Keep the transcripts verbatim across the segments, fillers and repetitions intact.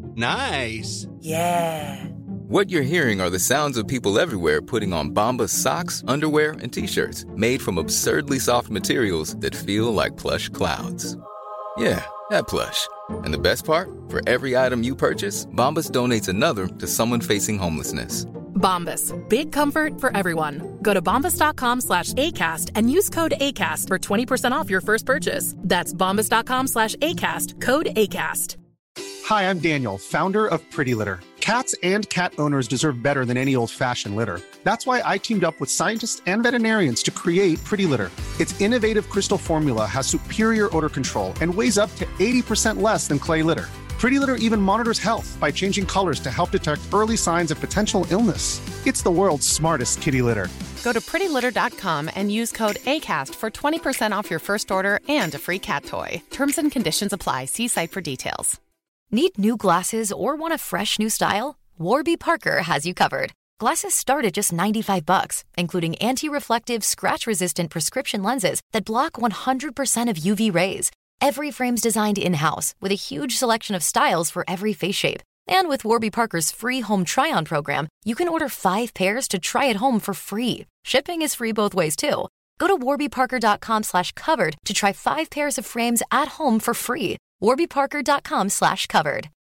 Nice. Yeah. What you're hearing are the sounds of people everywhere putting on Bombas socks, underwear, and T-shirts made from absurdly soft materials that feel like plush clouds. Yeah, that plush. And the best part? For every item you purchase, Bombas donates another to someone facing homelessness. Bombas. Big comfort for everyone. Go to bombas.com slash ACAST and use code ACAST for twenty percent off your first purchase. That's bombas.com slash ACAST. Code ACAST. Hi, I'm Daniel, founder of Pretty Litter. Cats and cat owners deserve better than any old-fashioned litter. That's why I teamed up with scientists and veterinarians to create Pretty Litter. Its innovative crystal formula has superior odor control and weighs up to eighty percent less than clay litter. Pretty Litter even monitors health by changing colors to help detect early signs of potential illness. It's the world's smartest kitty litter. Go to pretty litter dot com and use code ACAST for twenty percent off your first order and a free cat toy. Terms and conditions apply. See site for details. Need new glasses or want a fresh new style? Warby Parker has you covered. Glasses start at just ninety-five bucks, including anti-reflective, scratch-resistant prescription lenses that block one hundred percent of U V rays. Every frame's designed in-house with a huge selection of styles for every face shape. And with Warby Parker's free home try-on program, you can order five pairs to try at home for free. Shipping is free both ways, too. Go to warbyparker.com slash covered to try five pairs of frames at home for free. warbyparker.com slash covered.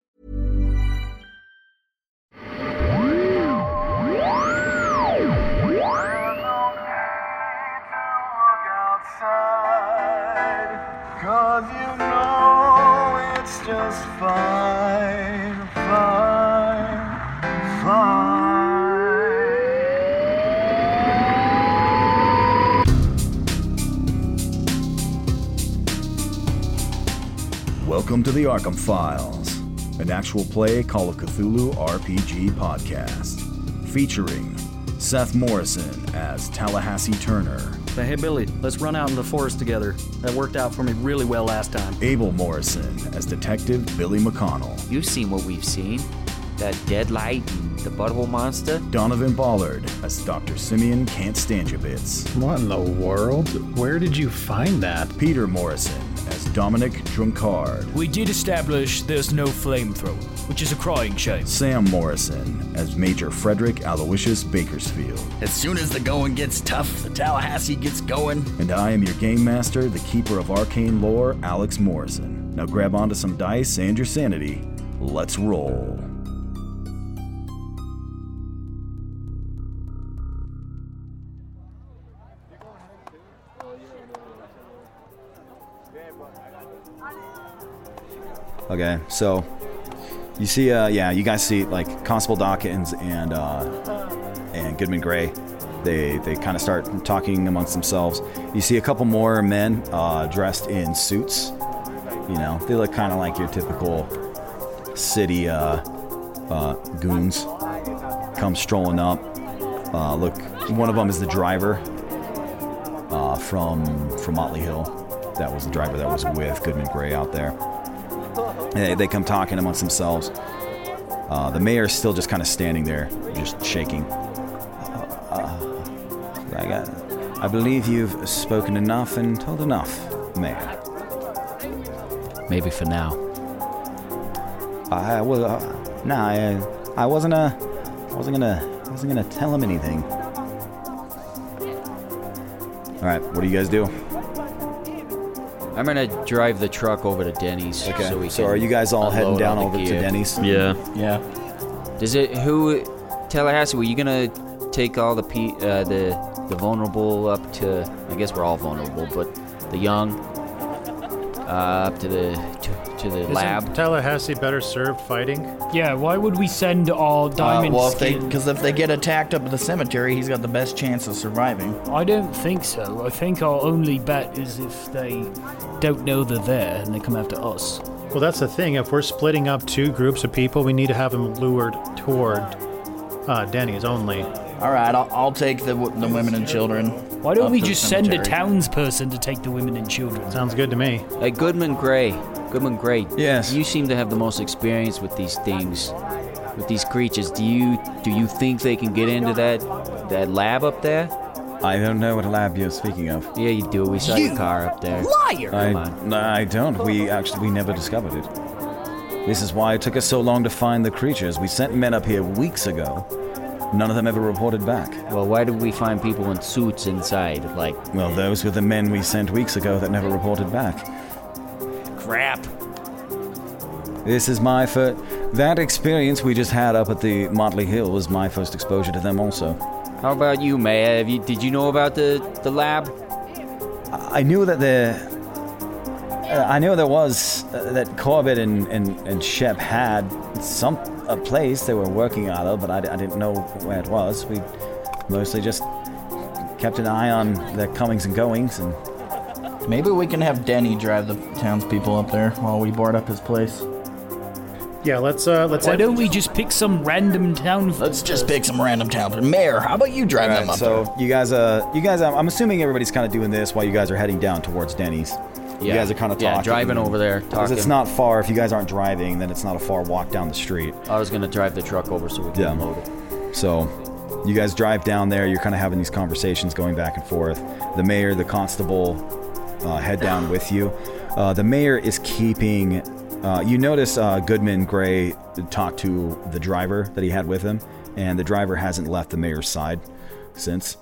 Cause you know it's just fine, fine, fine. Welcome to the Arkham Files, an actual play Call of Cthulhu R P G podcast, featuring Seth Morrison as Tallahassee Turner. Say, hey Billy, let's run out in the forest together. That worked out for me really well last time. Abel Morrison as Detective Billy McConnell. You've seen what we've seen. That deadlight and the butthole monster. Donovan Ballard as Doctor Simeon Can't Stand Your Bits. What in the world? Where did you find that? Peter Morrison as Dominic Drunkard. We did establish there's no flamethrower, which is a crying shame. Sam Morrison as Major Frederick Aloysius Bakersfield. As soon as the going gets tough, the Tallahassee gets going. And I am your game master, the keeper of arcane lore, Alex Morrison. Now grab onto some dice and your sanity. Let's roll. Okay, so you see, uh, yeah, you guys see like Constable Dawkins and uh, and Goodman Gray. They they kind of start talking amongst themselves. You see a couple more men uh, dressed in suits. You know, they look kind of like your typical city uh, uh, goons. Come strolling up. Uh, look, one of them is the driver uh, from from Motley Hill. That was the driver that was with Goodman Gray out there. They, they come talking amongst themselves. Uh, the mayor's still just kind of standing there, just shaking. Uh, uh, I, got, I believe you've spoken enough and told enough, Mayor. Maybe for now. I well, uh, nah, I, I wasn't uh, I wasn't gonna, I wasn't gonna tell him anything. All right, what do you guys do? I'm gonna drive the truck over to Denny's. Okay. So, we so can are you guys all heading down all over gear. to Denny's? Yeah. Yeah. Does it? Who? Tallahassee? Were you gonna take all the pe- uh, the the vulnerable up to? I guess we're all vulnerable, but the young uh, up to the to, to the Isn't lab. Tallahassee better served fighting? Yeah, why would we send all diamond uh, well, if they, skin? because if they get attacked up at the cemetery, he's got the best chance of surviving. I don't think so. I think our only bet is if they don't know they're there and they come after us. Well, that's the thing. If we're splitting up two groups of people, we need to have them lured toward uh, Denny's only. All right, I'll, I'll take the the women and children. Why don't up we to the just send a cemetery. townsperson to take the women and children? Sounds good to me. Hey, Goodman Gray. Goodman Gray. Yes. You seem to have the most experience with these things, with these creatures. Do you do you think they can get into that that lab up there? I don't know what lab you're speaking of. Yeah, you do. We saw You your car up there. Liar! I, Come on. I don't. We actually we never discovered it. This is why it took us so long to find the creatures. We sent men up here weeks ago. None of them ever reported back. Well, why did we find people in suits inside? Like, well, those were the men we sent weeks ago that never reported back. Crap. This is my first... That experience we just had up at the Motley Hill was my first exposure to them also. How about you, Maya? Have you, did you know about the, the lab? I knew that the... Uh, I knew there was... Uh, that Corbett and, and, and Shep had some... a place they were working out of, but I, I didn't know where it was. We mostly just kept an eye on their comings and goings, and... Maybe we can have Denny drive the townspeople up there while we board up his place. Yeah, let's, uh, let's... Why don't we just pick some random town... Let's just pick some random town. Mayor, how about you drive right, them up so there? you guys, uh, you guys, I'm assuming everybody's kind of doing this while you guys are heading down towards Denny's. Yeah. You guys are kind of talking. Yeah, driving over there, Because talking. it's not far. If you guys aren't driving, then it's not a far walk down the street. I was going to drive the truck over so we can Yeah. unload it. So you guys drive down there. You're kind of having these conversations going back and forth. The mayor, the constable, uh, head down with you. Uh, the mayor is keeping... Uh, you notice uh, Goodman Gray talked to the driver that he had with him, and the driver hasn't left the mayor's side since.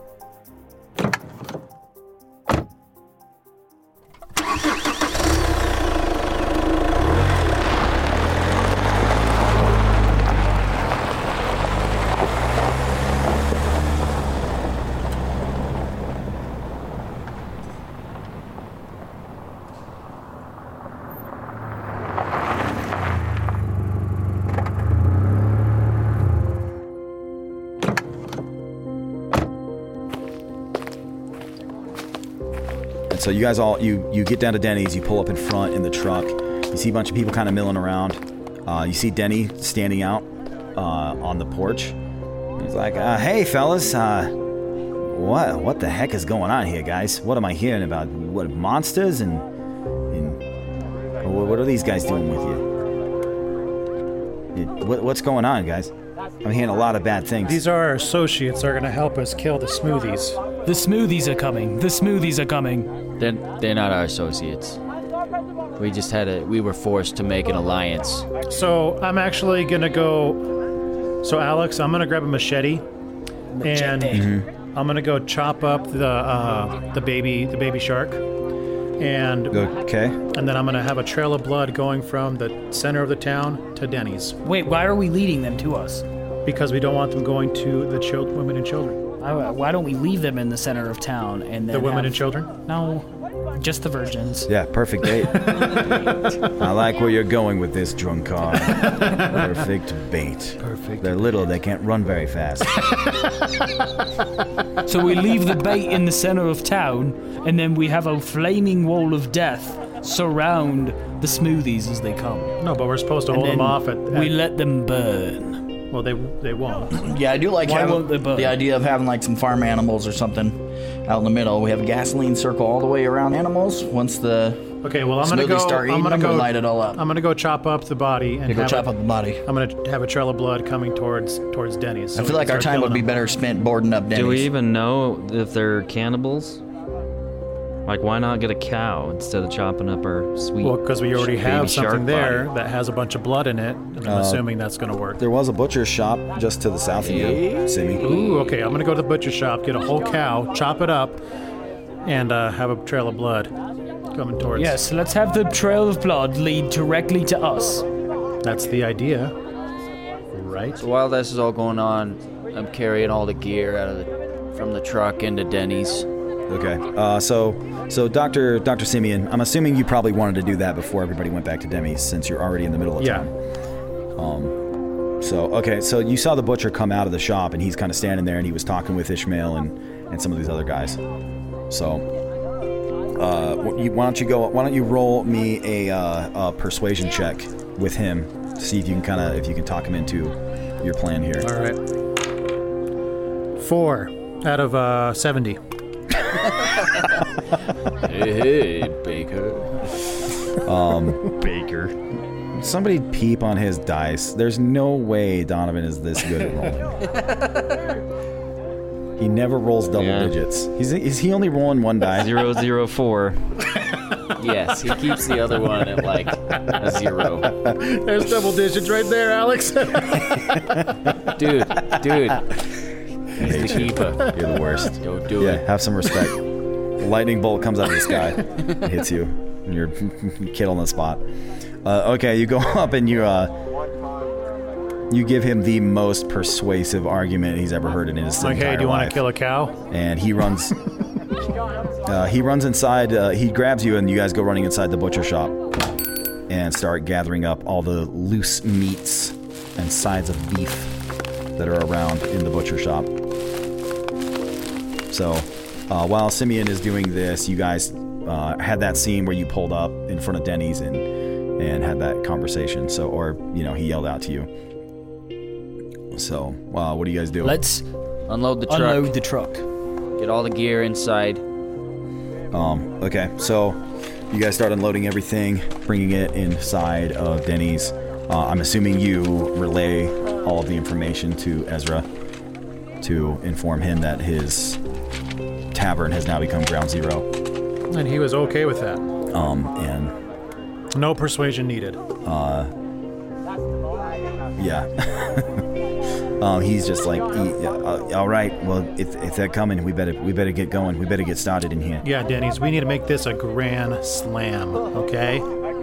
So you guys all, you, you get down to Denny's, you pull up in front in the truck. You see a bunch of people kind of milling around. Uh, you see Denny standing out uh, on the porch. He's like, uh, hey, fellas. Uh, what what the heck is going on here, guys? What am I hearing about? What, monsters? And, and what, what are these guys doing with you? It, what, what's going on, guys? I'm hearing a lot of bad things. These are our associates that are going to help us kill the smoothies. The smoothies are coming. The smoothies are coming. They're, they're not our associates. We just had a... We were forced to make an alliance. So I'm actually going to go... So Alex, I'm going to grab a machete. And Mm-hmm. I'm going to go chop up the uh, the baby the baby shark. And okay. And then I'm going to have a trail of blood going from the center of the town to Denny's. Wait, why are we leading them to us? Because we don't want them going to the child, women and children. Why don't we leave them in the center of town and then The women have... and children? No, just the virgins. Yeah, perfect date. I like where you're going with this, drunkard. Perfect bait. Perfect. They're little, they can't run very fast. So we leave the bait in the center of town, and then we have a flaming wall of death surround the smoothies as they come. No, but we're supposed to And hold them then off at... We let them burn. Well, they they won't. Yeah, I do like Why having won't they burn? the idea of having like some farm animals or something out in the middle. We have a gasoline circle all the way around animals. Once the Okay, well, I'm gonna smoothies go. start eating I'm gonna them, go we light it all up. I'm gonna go chop up the body and You go have chop a- up the body. I'm gonna have a trail of blood coming towards towards Denny's. so I we feel like can our start time would killing be them. better spent boarding up Denny's. Do we even know if they're cannibals? Like, why not get a cow instead of chopping up our sweet Well, because we already baby have shark something there body? that has a bunch of blood in it. And I'm Uh, assuming that's gonna work. There was a butcher's shop just to the south of you, Simi. Ooh, okay. I'm gonna go to the butcher shop, get a whole cow, chop it up, and uh, have a trail of blood coming towards. Yes, let's have the trail of blood lead directly to us. That's the idea, right? So while this is all going on, I'm carrying all the gear out of the, from the truck into Denny's. Okay. Uh, so, so Doctor Doctor Simeon, I'm assuming you probably wanted to do that before everybody went back to Demi's, since you're already in the middle of Yeah. town. Um. So, okay. So you saw the butcher come out of the shop, and he's kind of standing there, and he was talking with Ishmael and and some of these other guys. So, uh, wh- you, why don't you go? Why don't you roll me a, uh, a persuasion check with him to see if you can kind of if you can talk him into your plan here. All right. Four out of uh, seventy. Hey, hey, Baker. Um, Baker. Somebody peep on his dice. There's no way Donovan is this good at rolling. He never rolls double Yeah. digits. He's is he only rolling one die? Zero zero four. Yes, he keeps the other one at like a zero. There's double digits right there, Alex. Dude, dude. He's the keeper. You're the worst. Don't do yeah, it. have some respect. A lightning bolt comes out of the sky, hits you, and you're killed on the spot. Uh, okay, you go up and you uh, you give him the most persuasive argument he's ever heard in his Like, entire hey, do you want life. to kill a cow? And he runs. uh, he runs inside. Uh, he grabs you, and you guys go running inside the butcher shop and start gathering up all the loose meats and sides of beef that are around in the butcher shop. So, uh, while Simeon is doing this, you guys uh, had that scene where you pulled up in front of Denny's and and had that conversation. So, or you know, he yelled out to you. So, uh, what do you guys do? Let's unload the truck. Unload the truck. Get all the gear inside. Um. Okay. So, you guys start unloading everything, bringing it inside of Denny's. Uh, I'm assuming you relay all of the information to Ezra to inform him that his tavern has now become ground zero. And he was okay with that. Um, and no persuasion needed. Uh, yeah. um, he's just like, he, uh, all right. Well, if, if they're coming, we better we better get going. We better get started in here. Yeah, Denny's, we need to make this a grand slam, okay?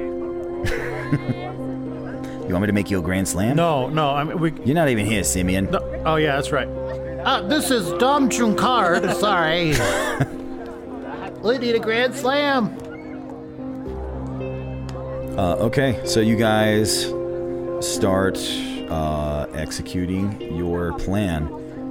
You want me to make you a grand slam? No, no, I mean, we... You're not even here, Simeon. No, oh, yeah, that's right. Uh, this is Dom Truncard. Sorry. We need a grand slam. Uh, okay, so you guys start uh, executing your plan.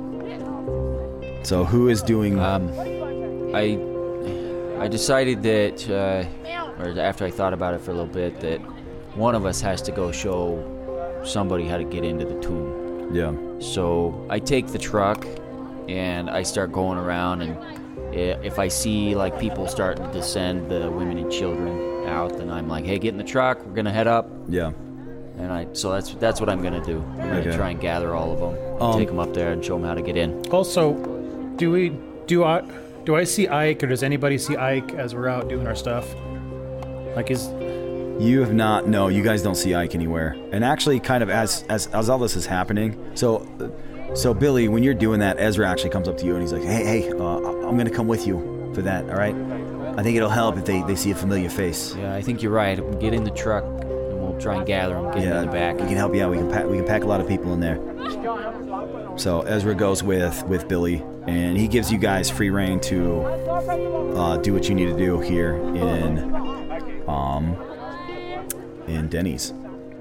So who is doing? Um, I I decided that, uh, or after I thought about it for a little bit, that one of us has to go show somebody how to get into the tomb. Yeah. So I take the truck and I start going around, and if I see like people starting to descend, the women and children out, then I'm like, hey, get in the truck, we're gonna head up. Yeah. And I so that's that's what I'm gonna do. I'm gonna Okay. try and gather all of them, Um, take them up there, and show them how to get in. Also, do we... Do I... Do I see Ike, or does anybody see Ike as we're out doing our stuff? Like, is... You have not. No, you guys don't see Ike anywhere. And actually, kind of as as as all this is happening, so so Billy, when you're doing that, Ezra actually comes up to you and he's like, "Hey, hey, uh, I'm gonna come with you for that. All right? I think it'll help if they, they see a familiar face." Yeah, I think you're right. Get in the truck, and we'll try and gather them. Get Yeah, them in the back. we can help you out. We can pack we can pack a lot of people in there. So Ezra goes with with Billy, and he gives you guys free reign to uh, do what you need to do here in um. in Denny's.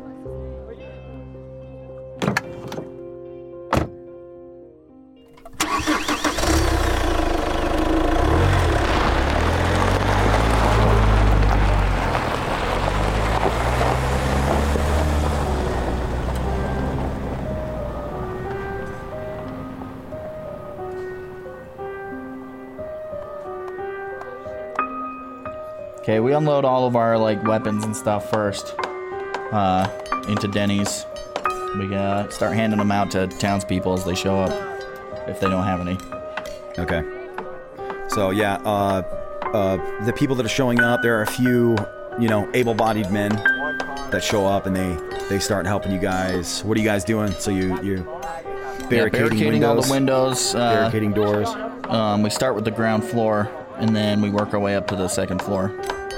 Okay, we unload all of our like weapons and stuff first uh, into Denny's. We uh, start handing them out to townspeople as they show up, if they don't have any. Okay. So yeah, uh, uh, the people that are showing up, there are a few, you know, able-bodied men that show up, and they they start helping you guys. What are you guys doing? So you you barricading, yeah, barricading windows, all the windows, uh, barricading doors. Um, we start with the ground floor, and then we work our way up to the second floor.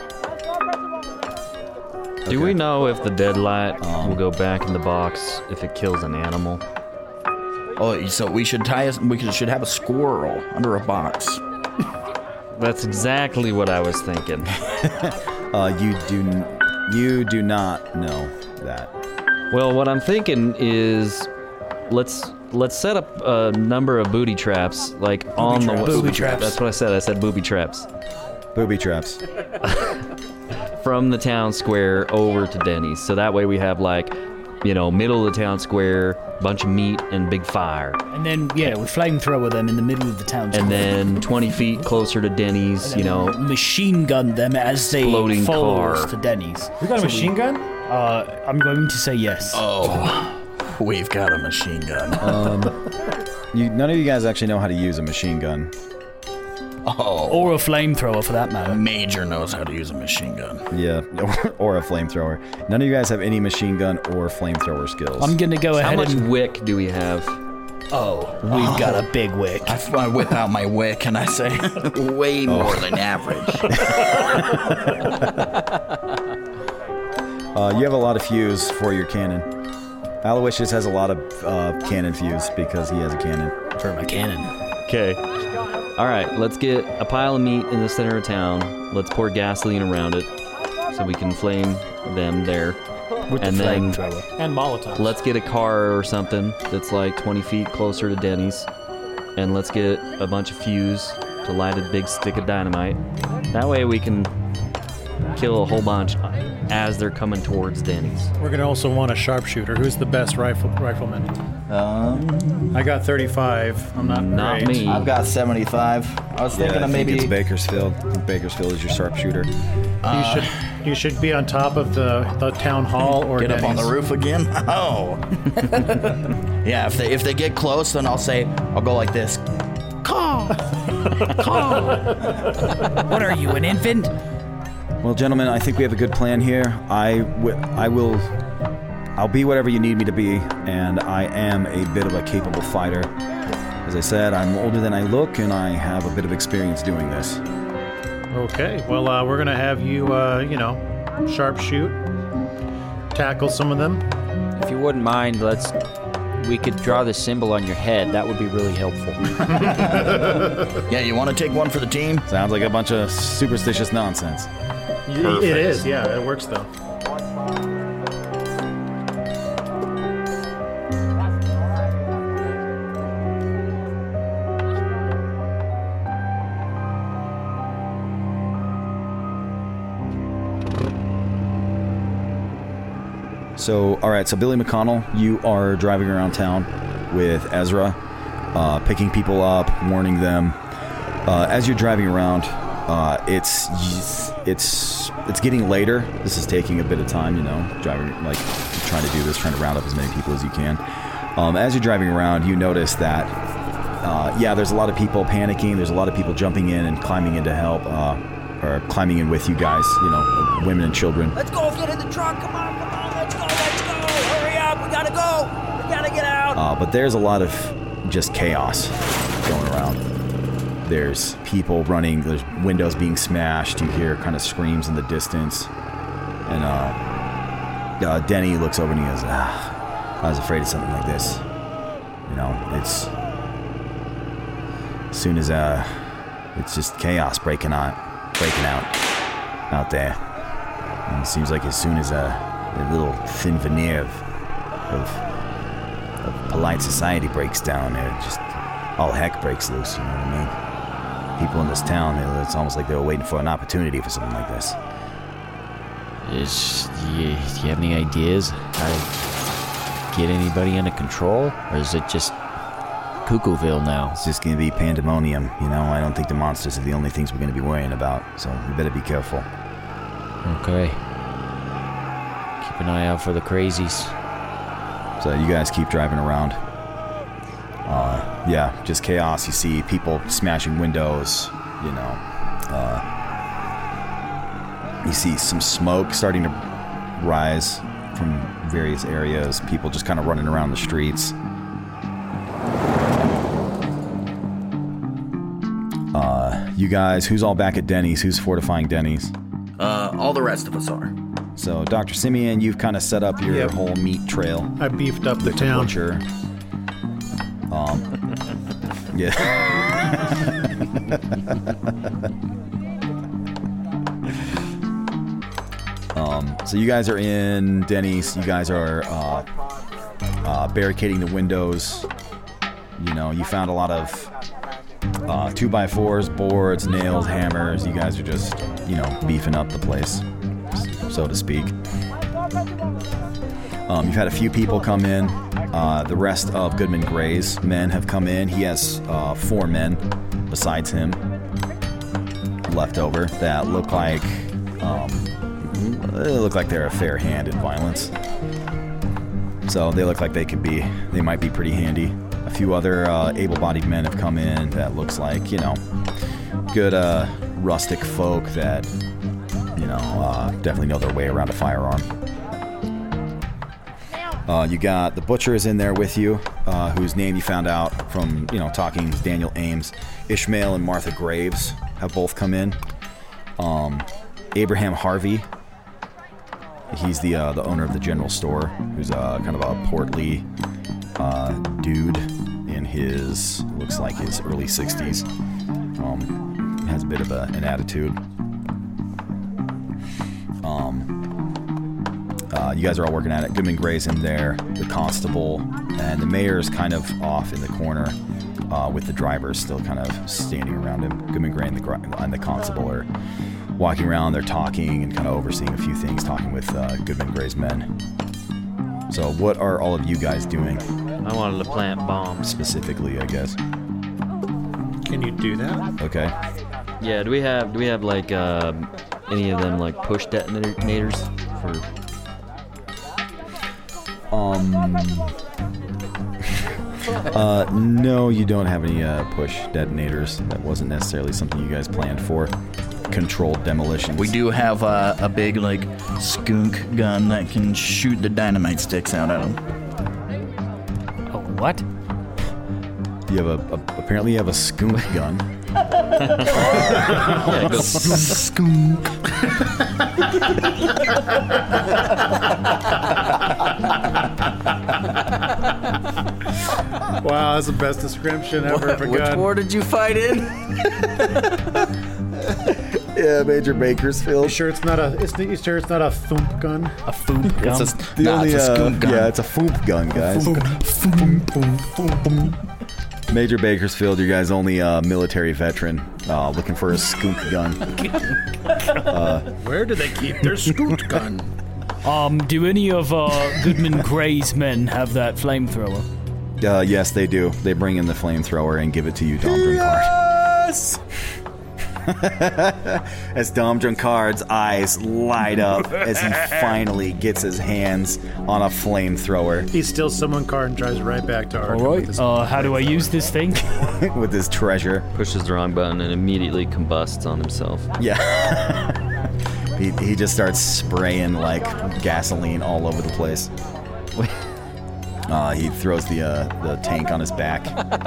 Do we know if the deadlight um, will go back in the box if it kills an animal? Oh, so we should tie us. We should have a squirrel under a box. That's exactly what I was thinking. uh, you do, you do not know that. Well, what I'm thinking is, let's let's set up a number of booby traps, like booby on traps. the booby traps. That's what I said. I said booby traps. Booby traps. From the town square over to Denny's, so that way we have like, you know, middle of the town square, bunch of meat and big fire. And then, yeah, we flamethrower them in the middle of the town square. And then twenty feet closer to Denny's, you know, machine gun them as they exploding follow car. us to Denny's. We got a So machine gun? Uh, I'm going to say yes. Oh, we've got a machine gun. Um, you, none of you guys actually know how to use a machine gun. Oh. Or a flamethrower, for that matter. Major knows how to use a machine gun. Yeah, or a flamethrower. None of you guys have any machine gun or flamethrower skills. I'm gonna go How ahead much and... wick do we have? Oh, we've Oh. got a big wick. I, I whip out my wick and I say, way Oh. more than average. Uh, you have a lot of fuse for your cannon. Aloysius has a lot of uh, cannon fuse because he has a cannon. For my cannon. Okay. All right, let's get a pile of meat in the center of town. Let's pour gasoline around it so we can flame them there. With and the then flamethrower. And Molotov. let's get a car or something that's like twenty feet closer to Denny's. And let's get a bunch of fuse to light a big stick of dynamite. That way we can kill a whole bunch as they're coming towards Denny's. We're gonna also want a sharpshooter. Who's the best rifle rifleman? Um, I got thirty-five. I'm not. Not great. me. I've got seventy-five. I was thinking yeah, I of think maybe. it's Bakersfield. I think Bakersfield is your sharpshooter. Uh, you should you should be on top of the, the town hall or Get up on Denny's. the roof again? Oh. Yeah, if they if they get close, then I'll say, I'll go like this. Call! Call! What are you, an infant? Well, gentlemen, I think we have a good plan here. I, w- I will... I'll be whatever you need me to be, and I am a bit of a capable fighter. As I said, I'm older than I look, and I have a bit of experience doing this. Okay. Well, uh, we're gonna have you, uh, you know, sharpshoot, tackle some of them. If you wouldn't mind, let's. We could draw the symbol on your head. That would be really helpful. Yeah, you want to take one for the team? Sounds like a bunch of superstitious nonsense. Y- It is. Yeah, it works though. So, all right, so Billy McConnell, you are driving around town with Ezra, uh, picking people up, warning them. Uh, as you're driving around, uh, it's it's it's getting later. This is taking a bit of time, you know, driving like trying to do this, trying to round up as many people as you can. Um, as you're driving around, you notice that uh, yeah, there's a lot of people panicking. There's a lot of people jumping in and climbing in to help, uh, or climbing in with you guys, you know, women and children. Let's go get in the truck. Come on, come on. Let's go, let's go. Hurry up. We gotta go. We gotta get out. Uh, but there's a lot of just chaos going around. There's people running. There's windows being smashed. You hear kind of screams in the distance. And uh, uh, Denny looks over and he goes, ah, I was afraid of something like this. You know, it's... As soon as... Uh, it's just chaos breaking out, breaking out out there. And it seems like as soon as a, a little thin veneer of, of of polite society breaks down, it just all heck breaks loose. You know what I mean? People in this town, it's almost like they were waiting for an opportunity for something like this. Is, do, you, do you have any ideas how to get anybody under control? Or is it just Cuckooville now? It's just gonna be pandemonium. You know, I don't think the monsters are the only things we're gonna be worrying about. So we better be careful. Okay. Keep an eye out for the crazies. So you guys keep driving around. Uh, yeah, just chaos. You see people smashing windows, you know. Uh, you see some smoke starting to rise from various areas. People just kind of running around the streets. Uh, you guys, who's all back at Denny's? Who's fortifying Denny's? Uh, all the rest of us are. So, Doctor Simeon, you've kind of set up your Yep. whole meat trail. I beefed up the with town. Butcher. Um, yeah. um, so you guys are in Denny's. You guys are uh, uh, barricading the windows. You know, you found a lot of uh, two by fours, boards, nails, hammers. You guys are just, you know, beefing up the place, so to speak. Um, you've had a few people come in. Uh, the rest of Goodman Gray's men have come in. He has uh, four men besides him left over that look like um, they look like they're a fair hand in violence. So they look like they could be, they might be pretty handy. A few other uh, able-bodied men have come in that looks like, you know, good uh, rustic folk that, you know, uh, definitely know their way around a firearm. Uh, you got the butcher is in there with you, uh, whose name you found out from, you know, talking to Daniel Ames. Ishmael and Martha Graves have both come in. Um, Abraham Harvey, he's the uh, the owner of the general store, who's uh, kind of a portly uh, dude in his, looks like his early sixties. Um, has a bit of a, an attitude. Um... Uh, you guys are all working at it. Goodman Gray's in there, the constable, and the mayor's kind of off in the corner uh, with the drivers still kind of standing around him. Goodman Gray and the, and the constable are walking around. They're talking and kind of overseeing a few things, talking with uh, Goodman Gray's men. So what are all of you guys doing? I wanted to plant bombs. Specifically, I guess. Can you do that? Okay. Yeah, do we have, do we have like, uh, any of them, like, push detonators for... Um. uh, no, you don't have any uh, push detonators. That wasn't necessarily something you guys planned for. Controlled demolitions. We do have uh, a big, like, skunk gun that can shoot the dynamite sticks out at them. A what? You have a, a apparently you have a skunk gun. Yeah, go skunk. Wow, that's the best description ever What, of a which gun. war did you fight in? Yeah, Major Bakersfield. You sure it's not a? It's, you sure it's not a thump gun? A foop gun? It's a, The nah, only, it's a uh, skunk gun. Yeah, it's a foop gun, guys. Major Bakersfield, your guy's only uh, military veteran, uh, looking for a skunk gun. uh, Where do they keep their skunk gun? Um, do any of uh, Goodman Gray's men have that flamethrower? uh, yes, they do. They bring in the flamethrower and give it to you, Dom Drunkard. Yes! As Dom Drunkard's eyes light up as he finally gets his hands on a flamethrower. He steals someone's car and drives right back to Arkham. All right. with his- Uh, how do I use this thing? With his treasure. pushes the wrong button and immediately combusts on himself. Yeah. he, he just starts spraying like gasoline all over the place. Uh, he throws the uh, the tank on his back.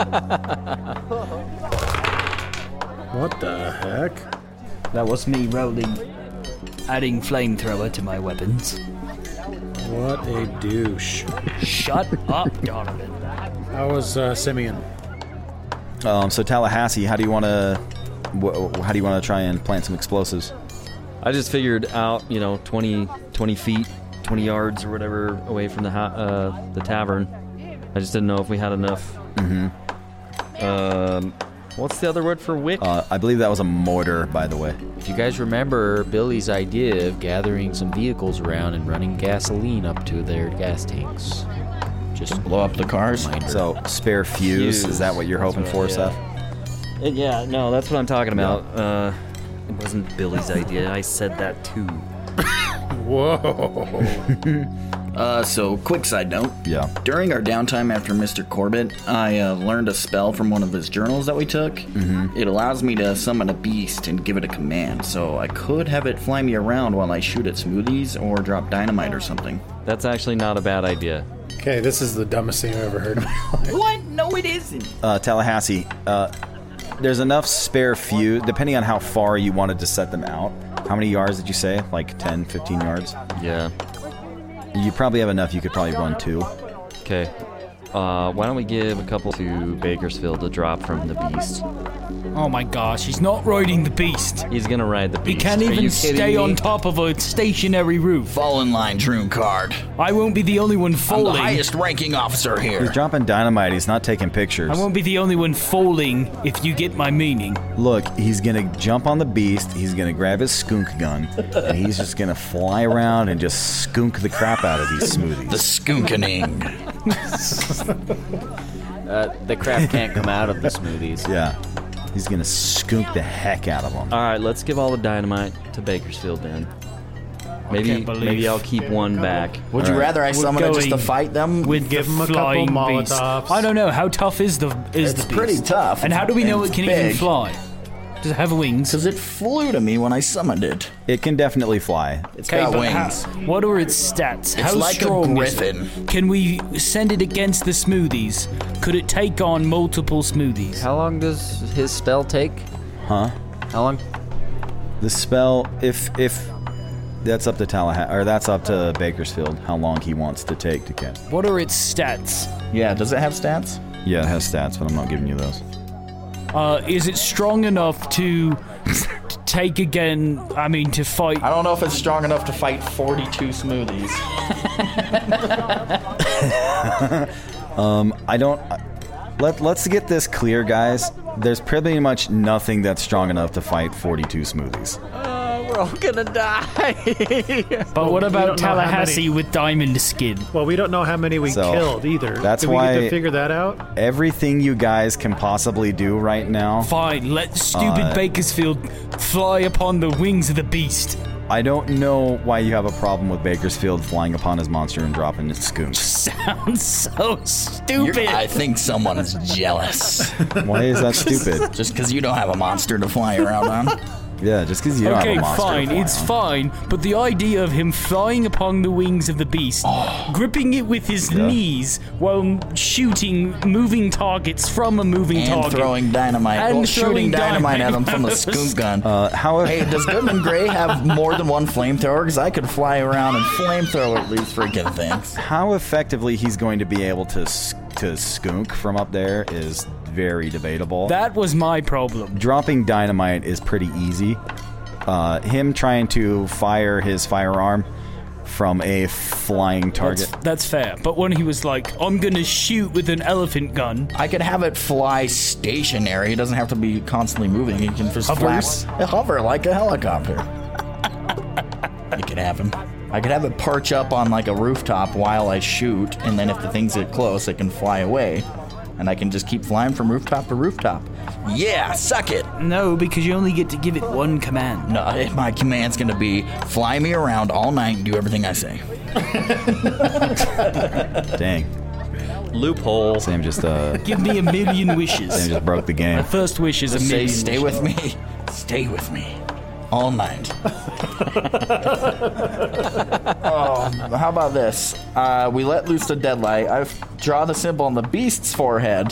What the heck? That was me rolling, adding flamethrower to my weapons. What a douche. Shut up, Donovan. How was uh, Simeon? Um, so Tallahassee, how do you want to wh- how do you want to try and plant some explosives? I just figured out, you know, twenty, twenty feet, twenty yards or whatever away from the ha- uh, the tavern. I just didn't know if we had enough. Mm-hmm. Um, what's the other word for wick? Uh, I believe that was a mortar, by the way. If you guys remember Billy's idea of gathering some vehicles around and running gasoline up to their gas tanks. Just blow up the cars. Reminder. So spare fuse, Fuse. is that what you're That's hoping what- for, yeah. Seth? Uh, yeah, no, that's what I'm talking about. Uh, it wasn't Billy's idea. I said that too. Whoa. Uh, so, quick side note. Yeah. During our downtime after Mister Corbett, I uh, learned a spell from one of his journals that we took. Mm-hmm. It allows me to summon a beast and give it a command, so I could have it fly me around while I shoot at smoothies or drop dynamite or something. That's actually not a bad idea. Okay, this is the dumbest thing I've ever heard in my life. What? No, it isn't. Uh, Tallahassee, uh, there's enough spare fuse, depending on how far you wanted to set them out. How many yards did you say? Like ten, fifteen yards? Yeah. You probably have enough. You could probably run two. Okay. Uh, why don't we give a couple to Bakersfield to drop from the beast? Oh my gosh, he's not riding the beast. He's gonna ride the beast. He can't Are even you kidding stay me? on top of a stationary roof. Fall in line, Drunkard. I won't be the only one I'm falling. the highest ranking officer here. He's dropping dynamite. He's not taking pictures. I won't be the only one falling, if you get my meaning. Look, he's gonna jump on the beast. He's gonna grab his skunk gun, and he's just gonna fly around and just skunk the crap out of these smoothies. The skunkening. Uh, the crap can't come out of the smoothies. Yeah. He's gonna skunk the heck out of them. All right, let's give all the dynamite to Bakersfield then. Maybe can't believe- maybe I'll keep one back. Would you All right. rather I We're summon it just to going fight them? With Give the him a couple flying beast. Molotovs. I don't know. How tough is the is It's the beast? pretty tough. And how do we know And it can it's even big. fly? Does it have wings? Because it flew to me when I summoned it. It can definitely fly. It's got but wings. how- what are its stats? It's How like a strong is griffin. it? Can we send it against the smoothies? Could it take on multiple smoothies? How long does his spell take? Huh? How long? The spell, if if that's up to Tallahassee, or that's up to Bakersfield, how long he wants to take to cast. What are its stats? Yeah, does it have stats? Yeah, it has stats, but I'm not giving you those. Uh, is it strong enough to take again? I mean, to fight? I don't know if it's strong enough to fight forty-two smoothies. um, I don't. Let Let's get this clear, guys. There's pretty much nothing that's strong enough to fight forty-two smoothies. We're all gonna die. But what we about don't know how Tallahassee many- with diamond skin? Well, we don't know how many we So, killed either. that's Do we why- get to figure that out? Everything you guys can possibly do right now. Fine, let stupid Uh, Bakersfield fly upon the wings of the beast. I don't know why you have a problem with Bakersfield flying upon his monster and dropping his scoons. Sounds so stupid. You're- I think someone is jealous. Why is that stupid? Just because you don't have a monster to fly around on. Yeah, just because you don't Okay, have a monster. to fine, fly it's on. fine, but the idea of him flying upon the wings of the beast, gripping it with his Yeah. knees while shooting moving targets from a moving And target. throwing dynamite. And well, shooting throwing dynamite at him dynamite. from a skunk gun. Uh, how? Hey, does Goodman Gray have more than one flamethrower? Because I could fly around and flamethrower at these freaking things. How effectively he's going to be able to s- to skunk from up there is very debatable. That was my problem. Dropping dynamite is pretty easy. Uh, him trying to fire his firearm from a flying target. That's, that's fair. But when he was like, I'm gonna shoot with an elephant gun. I could have it fly stationary. It doesn't have to be constantly moving. It can just Hovers? fly, hover like a helicopter. You could have him. I could have it perch up on like a rooftop while I shoot, and then if the things get close, it can fly away. And I can just keep flying from rooftop to rooftop. Yeah, suck it. No, because you only get to give it one command. No, my command's gonna be fly me around all night and do everything I say. Dang. Loophole. Sam just uh. Give me a million wishes. Sam just broke the game. My first wish is a Just say, million stay wishes. with me. Stay with me. All night. Oh, how about this? Uh, we let loose the deadlight. I draw the symbol on the beast's forehead.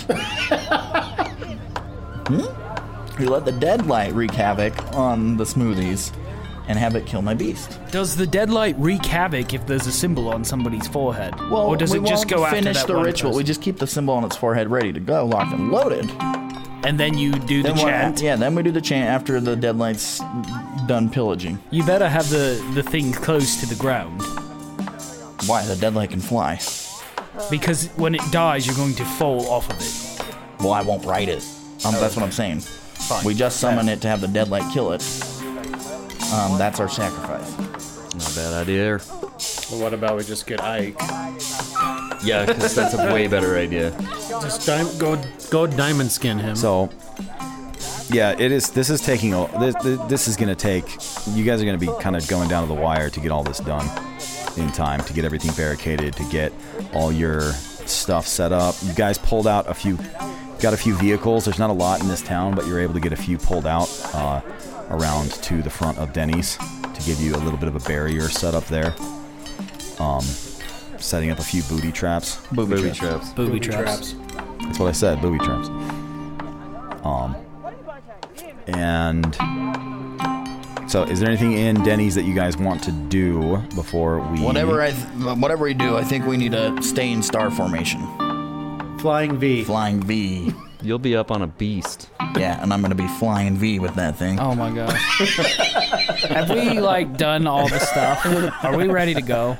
hmm? We let the deadlight wreak havoc on the smoothies and have it kill my beast. Does the deadlight wreak havoc if there's a symbol on somebody's forehead? Well, or does we it just won't go after finish that the one ritual. person? We just keep the symbol on its forehead ready to go, locked and loaded. And then you do the Then we're- chant. Yeah, then we do the chant after the deadlight's done pillaging. You better have the, the thing close to the ground. Why? The deadlight can fly. Because when it dies, you're going to fall off of it. Well, I won't write it. Um, that's what I'm saying. Fine. We just summon it to have the deadlight kill it. Um, that's our sacrifice. Not a bad idea. Well, what about we just get Ike? Yeah, because that's a way better idea. Just di- go go diamond skin him. So, yeah, it is. This is taking a. This, this is going to take. You guys are going to be kind of going down to the wire to get all this done in time, to get everything barricaded, to get all your stuff set up. You guys pulled out a few. Got a few vehicles. There's not a lot in this town, but you're able to get a few pulled out uh, around to the front of Denny's to give you a little bit of a barrier set up there. Um, setting up a few booby traps. Booby, Booby traps. traps. Booby traps. That's what I said, booby traps. Um, and so, is there anything in Denny's that you guys want to do before we? Whatever I, th- whatever we do, I think we need to stay in star formation. Flying V. Flying V. You'll be up on a beast. Yeah, and I'm gonna be flying V with that thing. Oh my gosh. Have we, like, done all the stuff? Are we ready to go?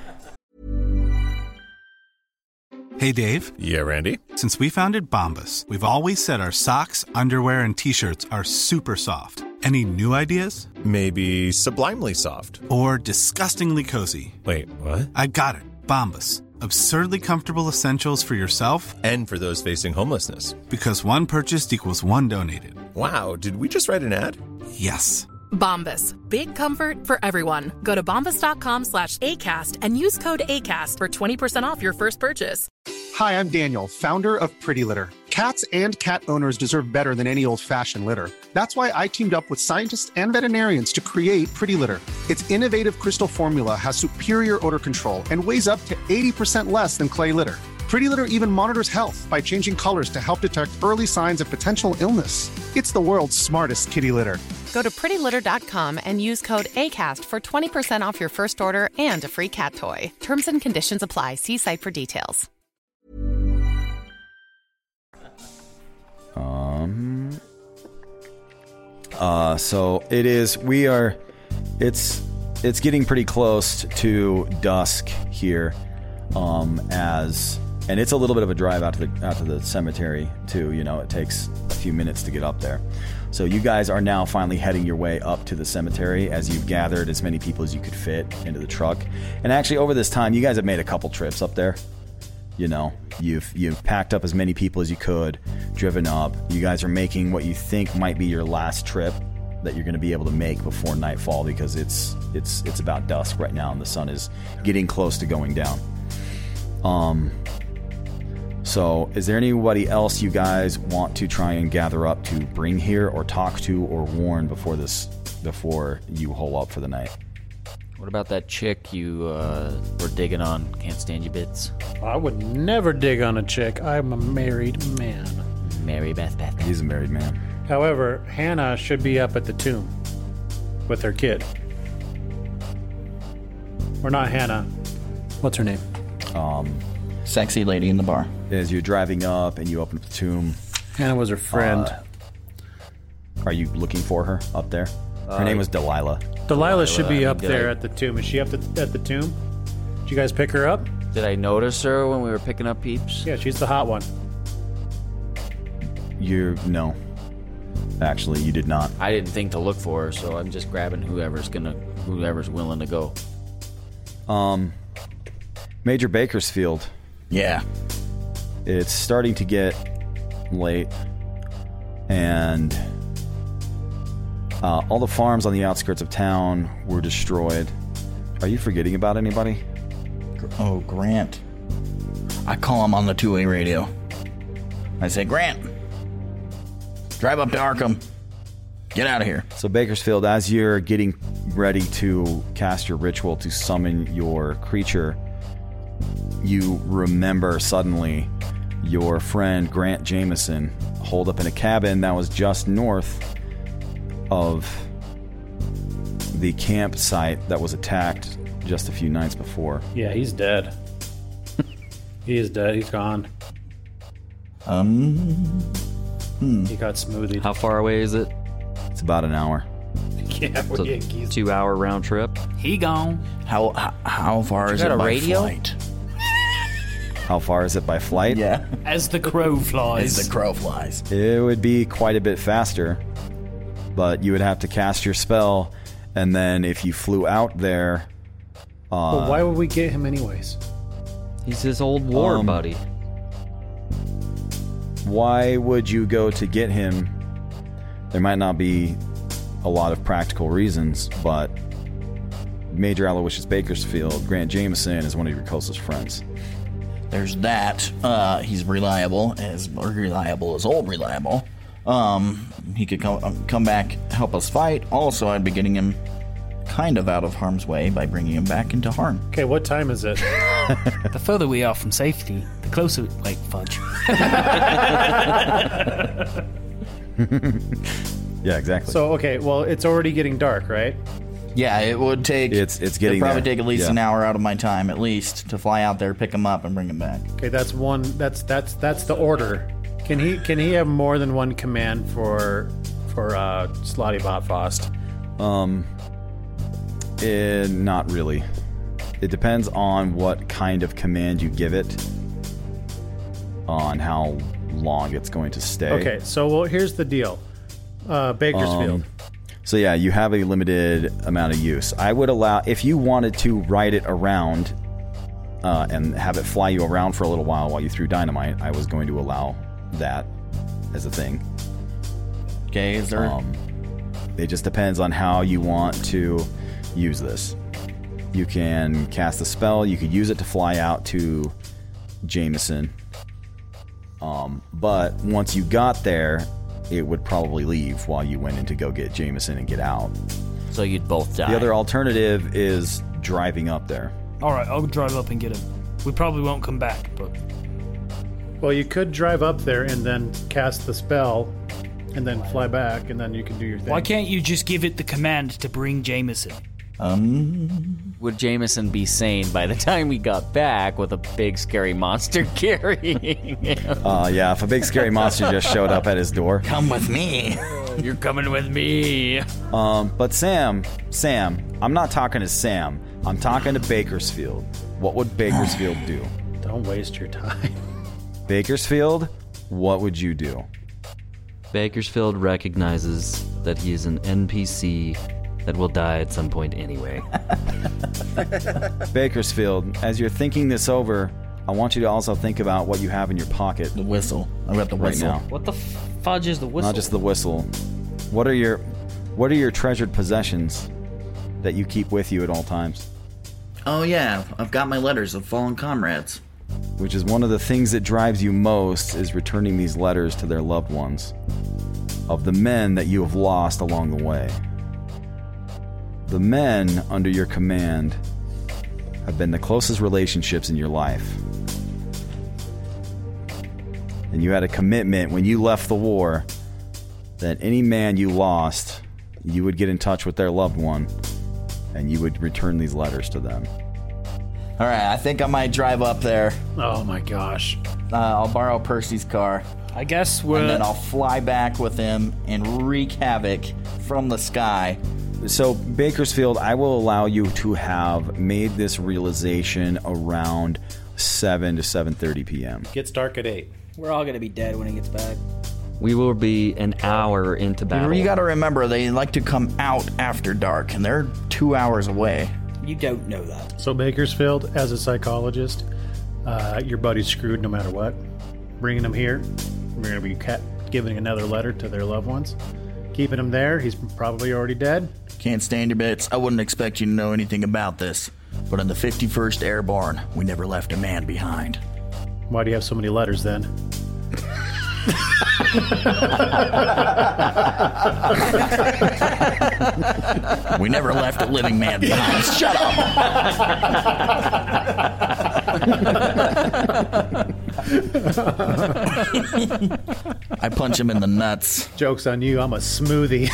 Hey, Dave. Yeah, Randy. Since we founded Bombas, we've always said our socks, underwear, and T-shirts are super soft. Any new ideas? Maybe sublimely soft. Or disgustingly cozy. Wait, what? I got it. Bombas. Absurdly comfortable essentials for yourself and for those facing homelessness. Because one purchased equals one donated. Wow, did we just write an ad? Yes. Bombas. Big comfort for everyone. Go to bombas.com slash ACAST and use code ACAST for twenty percent off your first purchase. Hi, I'm Daniel, founder of Pretty Litter. Cats and cat owners deserve better than any old-fashioned litter. That's why I teamed up with scientists and veterinarians to create Pretty Litter. Its innovative crystal formula has superior odor control and weighs up to eighty percent less than clay litter. Pretty Litter even monitors health by changing colors to help detect early signs of potential illness. It's the world's smartest kitty litter. Go to pretty litter dot com and use code ACAST for twenty percent off your first order and a free cat toy. Terms and conditions apply. See site for details. Um. Uh. So it is. We are. It's. It's getting pretty close to dusk here. Um. As. And it's a little bit of a drive out to the out to the cemetery too. You know, it takes a few minutes to get up there. So you guys are now finally heading your way up to the cemetery as you've gathered as many people as you could fit into the truck. And actually, over this time, you guys have made a couple trips up there. You know, you've you've packed up as many people as you could, driven up. You guys are making what you think might be your last trip that you're going to be able to make before nightfall, because it's it's it's about dusk right now and the sun is getting close to going down. Um. So, is there anybody else you guys want to try and gather up to bring here, or talk to, or warn before this, before you hole up for the night? What about that chick you uh, were digging on? Can't stand you bits. I would never dig on a chick. I'm a married man. Mary Beth Beth. He's a married man. However, Hannah should be up at the tomb with her kid. Or not Hannah. What's her name? Um, Sexy lady in the bar. As you're driving up and you open up the tomb. Hannah was her friend. Uh, are you looking for her up there? Her Uh, name was Delilah. Delilah should be I mean, up did there I- at the tomb. Is she up the, at the tomb? Did you guys pick her up? Did I notice her when we were picking up peeps? Yeah, she's the hot one. You no. Actually, you did not. I didn't think to look for her, so I'm just grabbing whoever's gonna, whoever's willing to go. Um, Major Bakersfield. Yeah. It's starting to get late, and uh, all the farms on the outskirts of town were destroyed. Are you forgetting about anybody? Oh, Grant. I call him on the two-way radio. I say, Grant, drive up to Arkham. Get out of here. So Bakersfield, as you're getting ready to cast your ritual to summon your creature, you remember suddenly your friend Grant Jameson holed up in a cabin that was just north of the campsite that was attacked just a few nights before. Yeah, he's dead. He is dead. He's gone. Um, hmm. He got smoothied. How far away is it? It's about an hour. Yeah, It's we a ain't geese. two-hour round trip. He gone. How how, how far You is got it a by radio? flight? How far is it by flight? Yeah. As the crow flies. As the crow flies. It would be quite a bit faster, but you would have to cast your spell, and then if you flew out there... Uh, But why would we get him anyways? He's his old war Um, buddy. Why would you go to get him? There might not be a lot of practical reasons, but Major Aloysius Bakersfield, Grant Jameson, is one of your closest friends. There's that. Uh, he's reliable, as or reliable as old reliable. Um, he could come um, come back, help us fight. Also, I'd be getting him kind of out of harm's way by bringing him back into harm. Okay, what time is it? The further we are from safety, the closer. Like fudge. Yeah, exactly. So, okay, well, it's already getting dark, right? Yeah, it would take. It's it's getting It'd probably there. take at least Yeah. an hour out of my time, at least, to fly out there, pick him up, and bring him back. Okay, that's one. That's that's that's the order. Can he can he have more than one command for for uh, Slotty Botfost? Um, eh, not really. It depends on what kind of command you give it, on how long it's going to stay. Okay, so well, here's the deal. Uh, Bakersfield. Um, so yeah, you have a limited amount of use. I would allow, if you wanted to ride it around uh, and have it fly you around for a little while while you threw dynamite, I was going to allow that as a thing. Okay, is there... Um, it just depends on how you want to use this. You can cast a spell. You could use it to fly out to Jameson. Um, but once you got there, it would probably leave while you went in to go get Jameson and get out. So you'd both die. The other alternative is driving up there. All right, I'll drive up and get him. We probably won't come back, but... Well, you could drive up there and then cast the spell and then fly back, and then you can do your thing. Why can't you just give it the command to bring Jameson? Um, Would Jameson be sane by the time we got back with a big scary monster carrying him? Uh, yeah, if a big scary monster just showed up at his door. Come with me. You're coming with me. Um, but Sam, Sam, I'm not talking to Sam. I'm talking to Bakersfield. What would Bakersfield do? Don't waste your time. Bakersfield, what would you do? Bakersfield recognizes that he is an N P C that will die at some point anyway. Bakersfield, as you're thinking this over, I want you to also think about what you have in your pocket. The whistle. I've got the right whistle. now. What the fudge is the whistle? Not just the whistle. What are your what are your treasured possessions that you keep with you at all times? Oh yeah, I've got my letters of fallen comrades. Which is one of the things that drives you most, is returning these letters to their loved ones, of the men that you have lost along the way. The men under your command have been the closest relationships in your life. And you had a commitment when you left the war that any man you lost, you would get in touch with their loved one and you would return these letters to them. All right, I think I might drive up there. Oh my gosh. Uh, I'll borrow Percy's car. I guess we're... And then I'll fly back with him and wreak havoc from the sky. So, Bakersfield, I will allow you to have made this realization around seven to seven thirty p.m. Gets dark at eight. We're all going to be dead when he gets back. We will be an hour into battle. You got to remember, they like to come out after dark, and they're two hours away. You don't know that. So Bakersfield, as a psychologist, uh, your buddy's screwed no matter what. Bringing him here, we're going to be ca- giving another letter to their loved ones. Keeping him there, he's probably already dead. Can't stand your bits. I wouldn't expect you to know anything about this. But in the fifty-first Airborne, we never left a man behind. Why do you have so many letters then? We never left a living man behind. Shut up! I punch him in the nuts. Joke's on you, I'm a smoothie.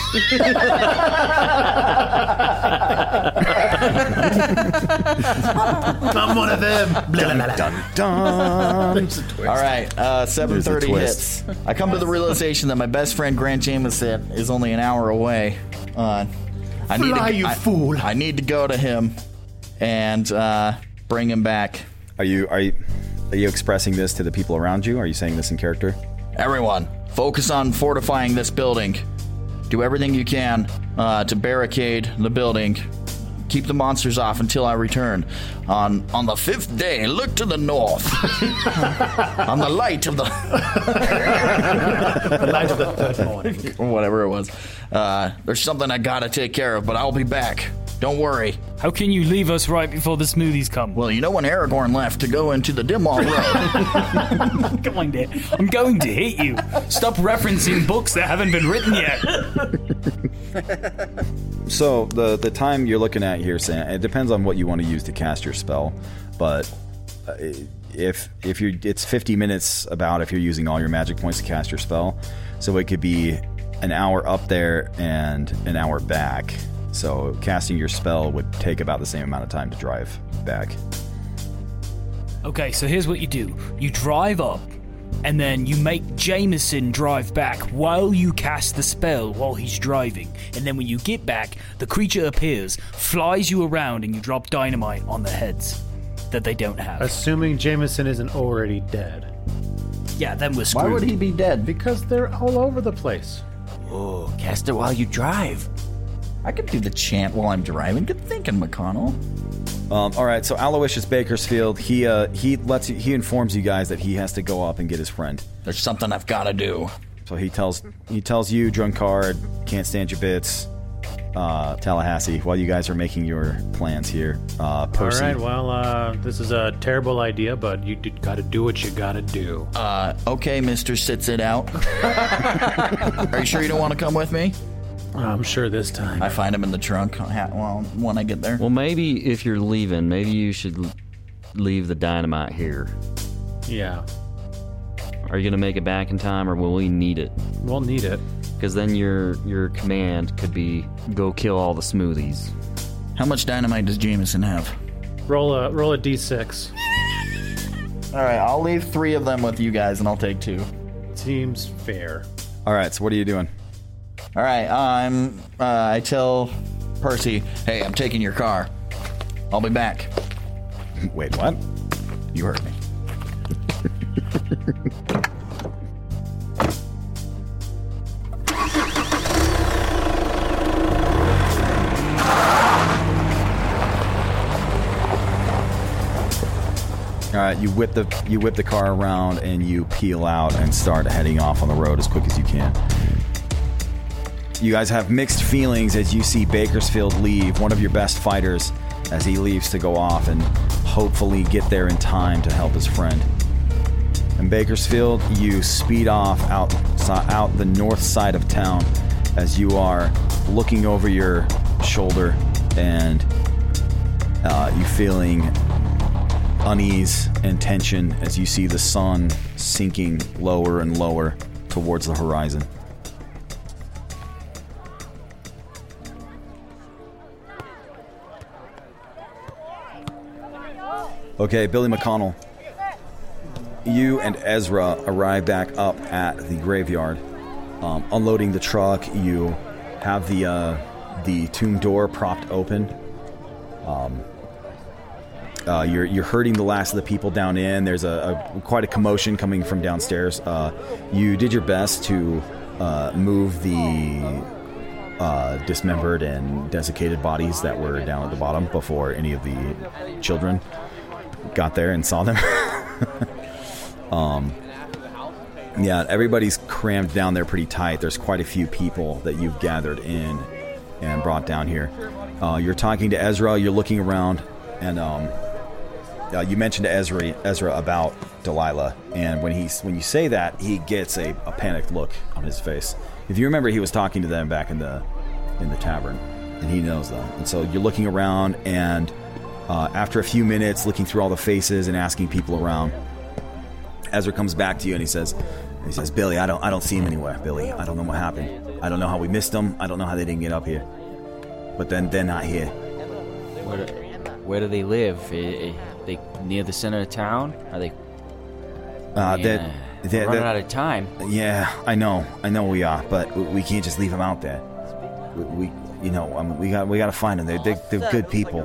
I'm one of them. Blah, blah, blah. Dun, dun. All right, uh, seven thirty hits. I come to the realization that my best friend Grant Jameson is only an hour away. Uh, I need Fly, to, you I, fool. I need to go to him and uh, bring him back. Are you are you are you expressing this to the people around you? Are you saying this in character? Everyone, focus on fortifying this building. Do everything you can uh, to barricade the building. Keep the monsters off until I return. On on the fifth day, look to the north. On the light of the... The light of the third morning. Or whatever it was. Uh, there's something I gotta take care of, but I'll be back. Don't worry. How can you leave us right before the smoothies come? Well, you know when Aragorn left to go into the Dimwall Road. I'm going to, I'm going to hit you. Stop referencing books that haven't been written yet. So the the time you're looking at here, Sam, it depends on what you want to use to cast your spell. But uh, if if you it's fifty minutes about if you're using all your magic points to cast your spell, so it could be an hour up there and an hour back. So casting your spell would take about the same amount of time to drive back. Okay, so here's what you do. You drive up, and then you make Jameson drive back while you cast the spell while he's driving. And then when you get back, the creature appears, flies you around, and you drop dynamite on their heads that they don't have. Assuming Jameson isn't already dead. Yeah, then we're screwed. Why would he be dead? Because they're all over the place. Oh, cast it while you drive. I could do the chant while I'm driving. Good thinking, McConnell. Um, all right, so Aloysius Bakersfield, he uh, he lets you, he informs you guys that he has to go up and get his friend. There's something I've got to do. So he tells he tells you, Drunkard, can't stand your bits. uh, Tallahassee, while you guys are making your plans here. Uh, Percy. All right, well, uh, this is a terrible idea, but you d- gotta do what you gotta do. Uh, okay, Mister Sits It Out. Are you sure you don't want to come with me? I'm sure this time. I find him in the trunk well, when I get there. Well, maybe if you're leaving, maybe you should l- leave the dynamite here. Yeah. Are you going to make it back in time, or will we need it? We'll need it. Because then your your command could be, go kill all the smoothies. How much dynamite does Jameson have? Roll a roll a d six. All right, I'll leave three of them with you guys, and I'll take two. Seems fair. All right, so what are you doing? All right, I'm. Uh, I tell Percy, hey, I'm taking your car. I'll be back. Wait, what? You heard me. All right, you whip the you whip the car around and you peel out and start heading off on the road as quick as you can. You guys have mixed feelings as you see Bakersfield leave, one of your best fighters, as he leaves to go off and hopefully get there in time to help his friend. In Bakersfield, you speed off out, out the north side of town as you are looking over your shoulder and uh, you feeling unease and tension as you see the sun sinking lower and lower towards the horizon. Okay, Billy McConnell, you and Ezra arrive back up at the graveyard. Um, unloading the truck, you have the uh, the tomb door propped open. Um, uh, you're you're herding the last of the people down in. There's a, a quite a commotion coming from downstairs. Uh, you did your best to uh, move the uh, dismembered and desiccated bodies that were down at the bottom before any of the children got there and saw them. um, yeah, everybody's crammed down there pretty tight. There's quite a few people that you've gathered in and brought down here. Uh, you're talking to Ezra. You're looking around, and um, uh, you mentioned to Ezra, Ezra about Delilah. And when he's when you say that, he gets a, a panicked look on his face. If you remember, he was talking to them back in the in the tavern, and he knows them. And so you're looking around, and Uh, after a few minutes looking through all the faces and asking people around, Ezra comes back to you and he says, he says, Billy, I don't I don't see him anywhere. Billy, I don't know what happened. I don't know how we missed them. I don't know how they didn't get up here. But then they're not here. Where do, where do they live? Are they near the center of town? Are they... Uh, Man, they're, they're, running they're, out of time. Yeah, I know. I know we are, but we can't just leave them out there. We, we you know, I mean, we got we got to find them. They're, they're, they're good people.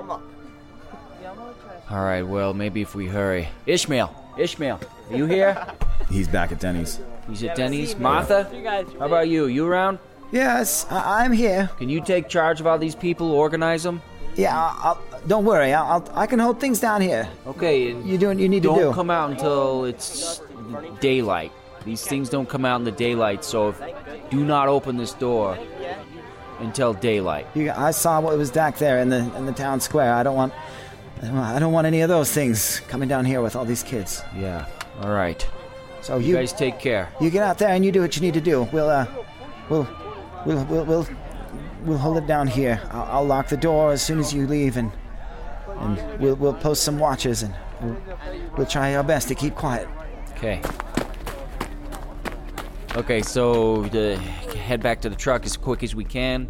All right, well, maybe if we hurry. Ishmael, Ishmael, are you here? He's back at Denny's. He's at Denny's. Martha, how about you? You around? Yes, I- I'm here. Can you take charge of all these people, organize them? Yeah, I'll, I'll, don't worry. I'll, I'll, I can hold things down here. Okay. You doing? You need to do. Don't come out until it's daylight. These things don't come out in the daylight, so if, do not open this door until daylight. You, I saw what was back there in the in the town square. I don't want. I don't want any of those things coming down here with all these kids. Yeah. All right. So you, you guys take care. You get out there and you do what you need to do. We'll uh, we'll we'll we'll we'll, we'll hold it down here. I'll, I'll lock the door as soon as you leave, and and we'll we'll post some watches, and we'll, we'll try our best to keep quiet. Okay. Okay. So to head back to the truck as quick as we can.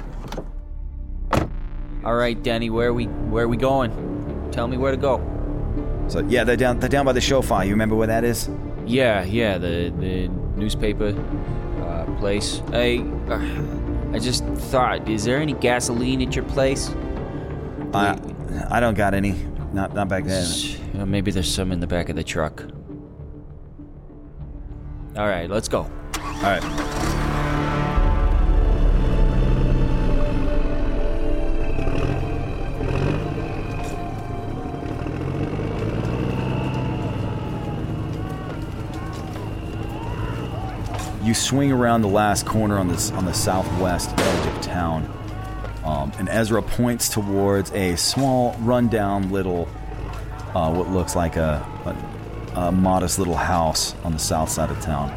All right, Denny, where are we where are we going? Tell me where to go. So yeah, they're down they're down by the shofar. You remember where that is? Yeah, yeah, the the newspaper uh, place. I uh, I just thought, is there any gasoline at your place? I I don't got any. Not not back there. Uh, maybe there's some in the back of the truck. All right, let's go. All right. You swing around the last corner on this on the southwest edge of town, Um, and Ezra points towards a small, rundown little, uh, what looks like a, a, a modest little house on the south side of town.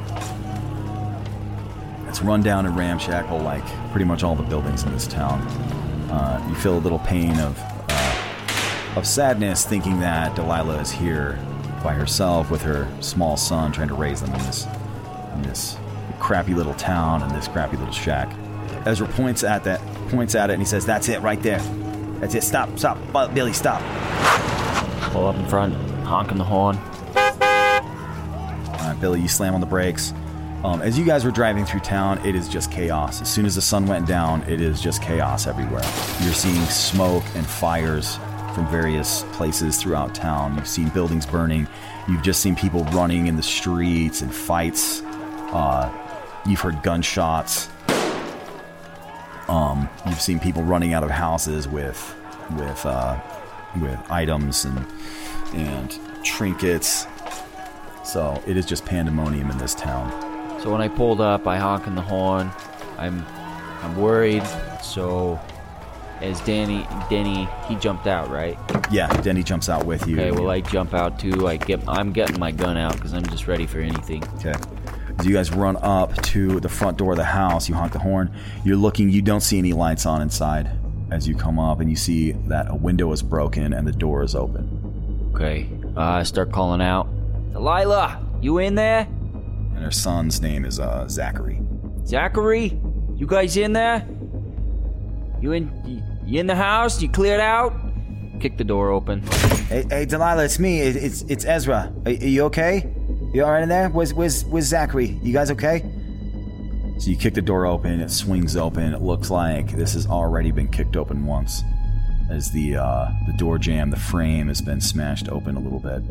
It's rundown and ramshackle like pretty much all the buildings in this town. Uh, you feel a little pain of uh, of sadness thinking that Delilah is here by herself with her small son, trying to raise them in this in this crappy little town and this crappy little shack. Ezra points at that, points at it, and he says, "That's it, right there. That's it. Stop, stop, Billy, stop." Pull up in front, honking the horn. All right, Billy, you slam on the brakes. Um, as you guys were driving through town, it is just chaos. As soon as the sun went down, it is just chaos everywhere. You're seeing smoke and fires from various places throughout town. You've seen buildings burning. You've just seen people running in the streets and fights. Uh, you've heard gunshots. Um, you've seen people running out of houses with with uh, with items and and trinkets. So it is just pandemonium in this town. So when I pulled up, I honk on the horn. I'm I'm worried. So as Danny Denny he jumped out, right? Yeah, Denny jumps out with you. Okay, well I jump out too. I get I'm getting my gun out because I'm just ready for anything. Okay. As you guys run up to the front door of the house, you honk the horn. You're looking. You don't see any lights on inside. As you come up, and you see that a window is broken and the door is open. Okay. Uh, I start calling out, "Delilah, you in there?" And her son's name is uh, Zachary. Zachary, you guys in there? You in? You in the house? You cleared out? Kick the door open. Hey, hey, Delilah, it's me. It, it's it's Ezra. Are, are you okay? You all right in there? Where's where's where's Zachary? You guys okay? So you kick the door open. It swings open. It looks like this has already been kicked open once, as the uh, the door jamb, the frame has been smashed open a little bit.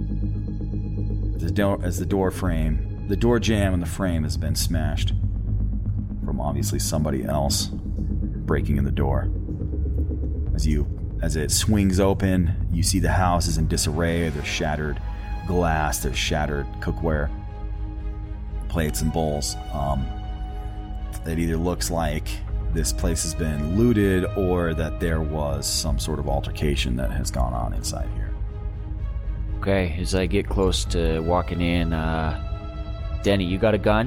The door, as the door frame, the door jamb and the frame has been smashed from obviously somebody else breaking in the door. As you, as it swings open, you see the house is in disarray. There's shattered glass, there's shattered cookware, plates and bowls. Um, it either looks like this place has been looted or that there was some sort of altercation that has gone on inside here. Okay, as I get close to walking in, uh, Denny, you got a gun?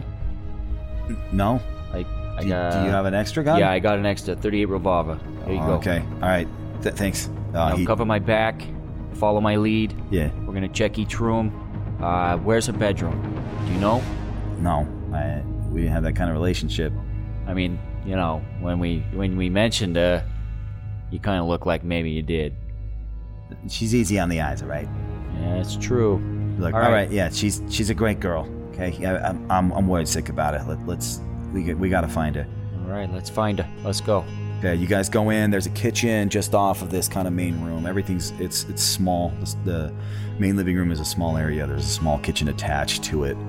No. I, I do, got, do you have an extra gun? Yeah, I got an extra thirty-eight revolver. There you oh, go. Okay, all right. Th- thanks. Uh, now he, cover my back, follow my lead. Yeah. We're gonna check each room. Uh, where's her bedroom? Do you know? No, I, we didn't have that kind of relationship. I mean, you know, when we when we mentioned her, you kind of look like maybe you did. She's easy on the eyes, all right? Yeah, it's true. Look, all, all right. right, yeah, she's she's a great girl. Okay, yeah, I'm I'm, I'm worried sick about it. Let, let's we we gotta find her. All right, let's find her. Let's go. Okay, you guys go in. There's a kitchen just off of this kind of main room. Everything's it's it's small. The, the main living room is a small area. There's a small kitchen attached to it,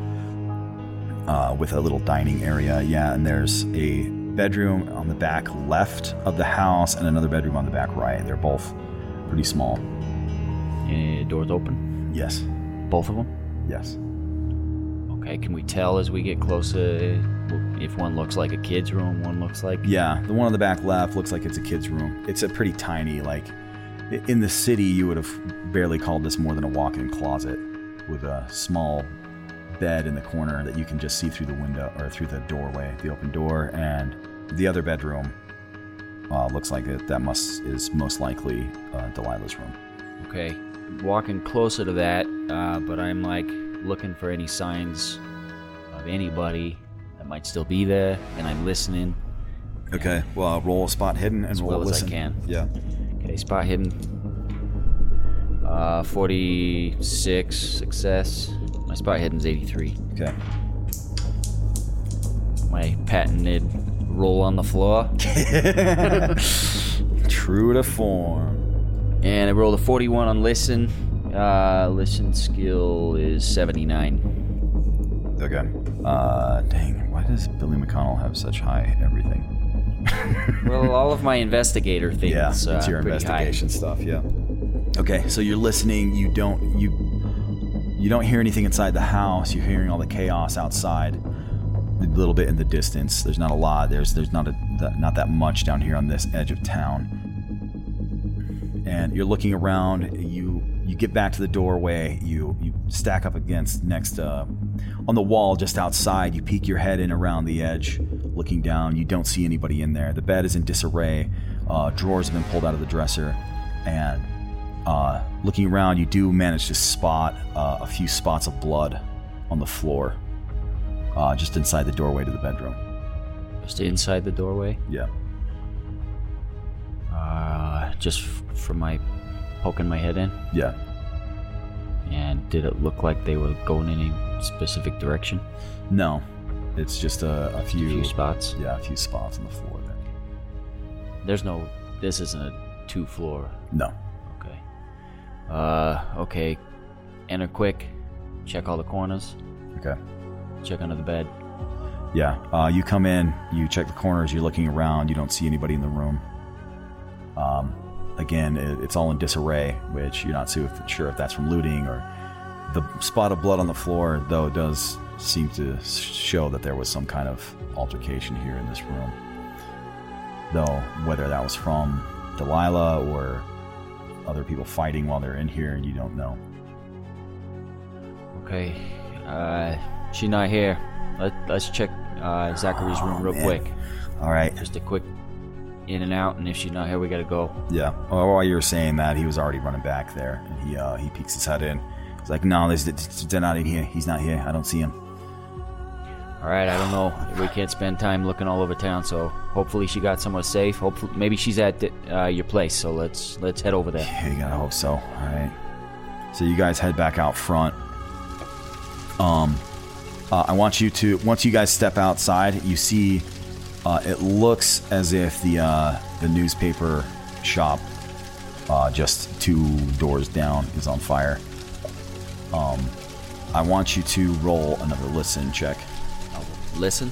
uh, with a little dining area. Yeah, and there's a bedroom on the back left of the house and another bedroom on the back right. They're both pretty small. Any doors open? Yes. Both of them? Yes. Okay, can we tell as we get closer if one looks like a kid's room, one looks like... Yeah, the one on the back left looks like it's a kid's room. It's a pretty tiny, like... In the city, you would have barely called this more than a walk-in closet with a small bed in the corner that you can just see through the window, or through the doorway, the open door, and the other bedroom uh, looks like it. That must is most likely uh, Delilah's room. Okay, walking closer to that, uh, but I'm like looking for any signs of anybody that might still be there, and I'm listening. Okay, well, roll a spot hidden and as roll well listen. as I can. Yeah. Okay, spot hidden. Uh, forty-six success. My spot hidden's eighty-three. Okay. My patented roll on the floor. True to form. And I rolled a forty-one on listen. Uh, listen skill is seventy-nine. Okay. Uh, dang, why does Billy McConnell have such high everything? Well, all of my investigator things. Yeah, it's uh, your pretty investigation high. stuff. Yeah. Okay, so you're listening. You don't you you don't hear anything inside the house. You're hearing all the chaos outside. a little bit in the distance. There's not a lot. There's there's not a not that much down here on this edge of town. And you're looking around. You you get back to the doorway. You you stack up against next uh, on the wall just outside. You peek your head in around the edge, looking down. You don't see anybody in there. The bed is in disarray. Uh, drawers have been pulled out of the dresser, and uh, looking around, you do manage to spot uh, a few spots of blood on the floor, uh, just inside the doorway to the bedroom. Just inside the doorway? Yeah. Uh, just f- from my poking my head in? Yeah. And did it look like they were going in any specific direction? No. It's just a, a few... A few spots? Yeah, a few spots on the floor there. There's no... This isn't a two-floor... No. Okay. Uh, okay. Enter quick. Check all the corners. Okay. Check under the bed. Yeah. Uh, you come in, you check the corners, you're looking around, you don't see anybody in the room. Um, again, it, it's all in disarray, which you're not sure if, sure if that's from looting or... The spot of blood on the floor, though, does seem to show that there was some kind of altercation here in this room. Though, whether that was from Delilah or other people fighting while they're in here, you don't know. Okay. Uh, she's not here. Let, let's check uh, Zachary's room real man. quick. All right. Just a quick in and out, and if she's not here, we gotta go. Yeah. Well, while you were saying that, he was already running back there, and he uh, he peeks his head in. He's like, no, this, they're not in here. He's not here. I don't see him. All right, I don't know. We can't spend time looking all over town, so hopefully she got somewhere safe. Hopefully, maybe she's at the, uh, your place. So let's let's head over there. Yeah, you gotta hope so. All right. So you guys head back out front. Um, uh, I want you to once you guys step outside, you see. Uh, it looks as if the uh, the newspaper shop, uh, just two doors down, is on fire. Um, I want you to roll another listen check. Listen.